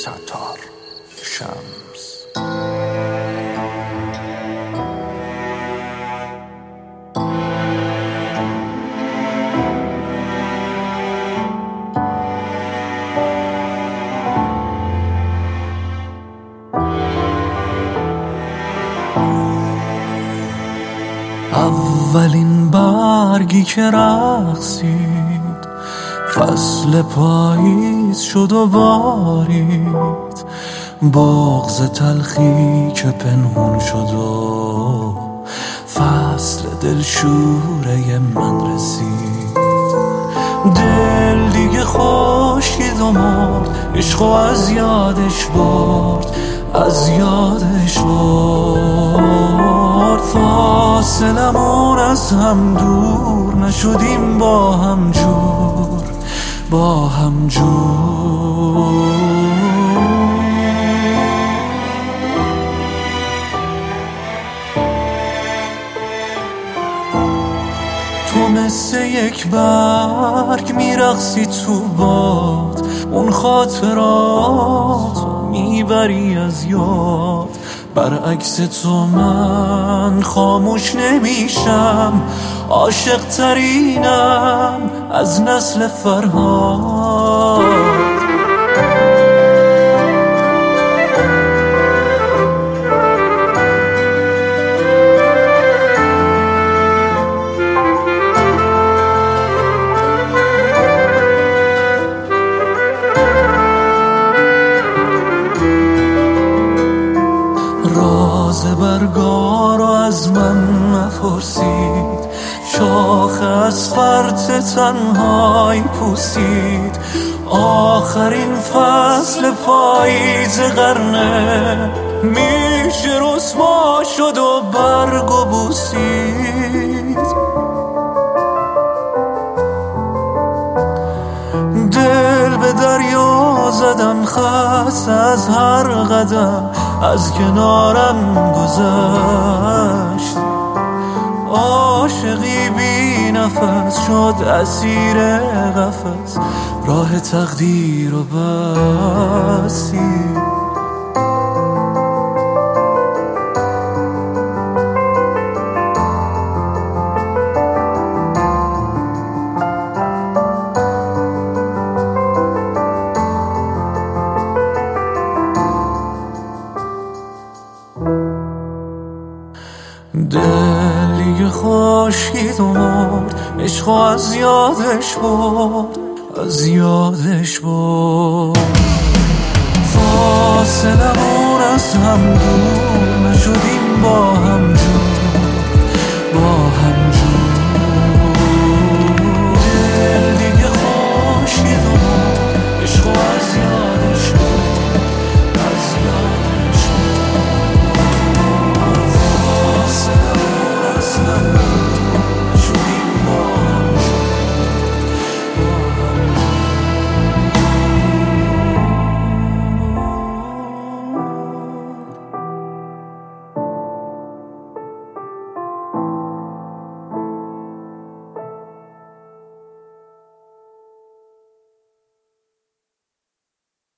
ستار شمس. اولین برگی که رقصید فصل پاییز شد و بارید، بغض تلخی که پنهون شد و فصل دلشوره من رسید. دل دیگه خشکید و مرد، عشق از یادش برد، از یادش برد. فاصلمون از هم دور نشدیم، با هم جور، با هم جور. تو مثل یک برگ میرقصی تو باد، اون خاطرات میبری از یاد. برعکس تو من خاموش نمیشم، عاشق ترینم از نسل فرهاد. برگارو از من نپرسید، شاخ از فرط تنهایی پوسید. آخرین فصل پاییز قرنه، میشه رسوا شد و برگو بوسید. دل به دریا زدم، خست از هر قدم از کنارم گذشت. عاشقی بی نفس شد اسیر قفس، راه تقدیر و بسید. دلی خشکید و مرد، عشق از یادش برد، از یادش برد. فاصلمون از هم دور نشدیم، با هم جور، با هم